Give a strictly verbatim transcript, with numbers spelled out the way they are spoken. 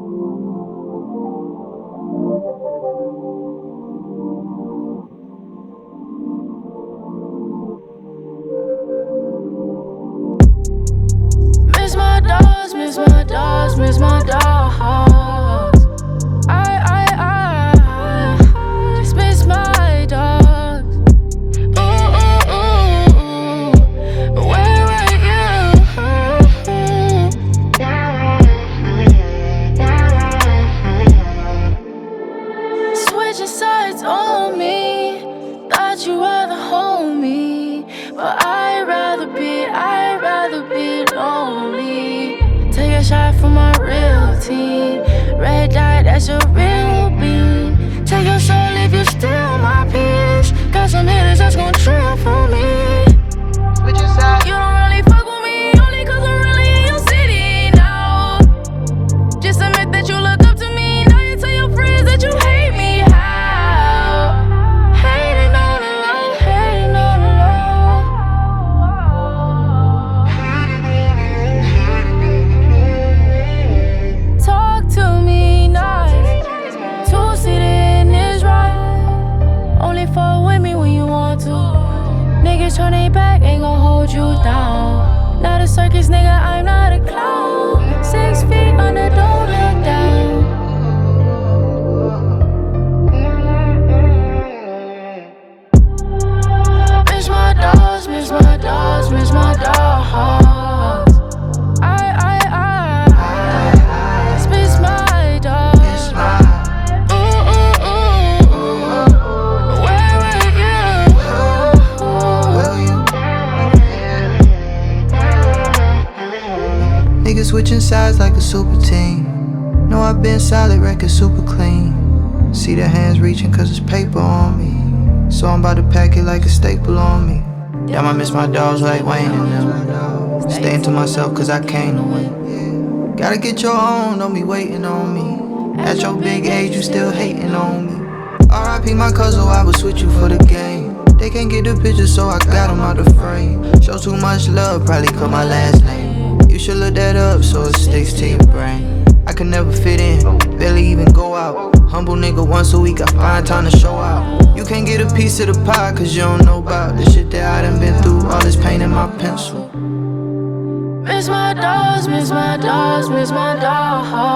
Miss my dogs, miss my dogs, miss my dogs. I, I, I just miss my dogs. Ooh, ooh, ooh, ooh. Where were you? Switching sides on me. Thought you were the homie, but I'd rather be, I'd rather be lonely. Take a shot from my real team. Red dot, that's your real beam. Take your soul if you steal my peace. Got some hitters that's gon' trip for me. Switching sides. You don't really fuck with me, only cause I'm really in your city now. Just admit that you look up to me. Now you tell your friends that you hate me. How? Hating on the low, hating on the low. Talk to me nice. Two-seated is right. Only fuck with me when you want to. Niggas turn they back, ain't gon' hold you down. Not a circus nigga, I'm not a clown. Six feet under, don't look down. Miss my dogs, miss my dogs, miss my dogs. I, I, I just miss my dogs. Ooh, ooh, ooh, ooh. Where were you? Niggas switching sides like a super team. Know I been solid, record super clean. See the hands reaching cause it's paper on me. So I'm about to pack it like a staple on me. Damn, I miss my dogs like Wayne and them. Staying to myself cause I came to win. Gotta get your own, don't be waiting on me. At your big age, you still hating on me. R I P my cousin, I would switch you for the game. They can't get the picture, so I got them out the frame. Show too much love, probably cut my last name. You should look that up so it sticks to your brain. I could never fit in, barely even go out. Humble nigga once a week, I find time to show out. You can't get a piece of the pie cause you don't know about the shit that I done been through. All this pain in my pencil. Miss my dogs, miss my dogs, miss my dogs.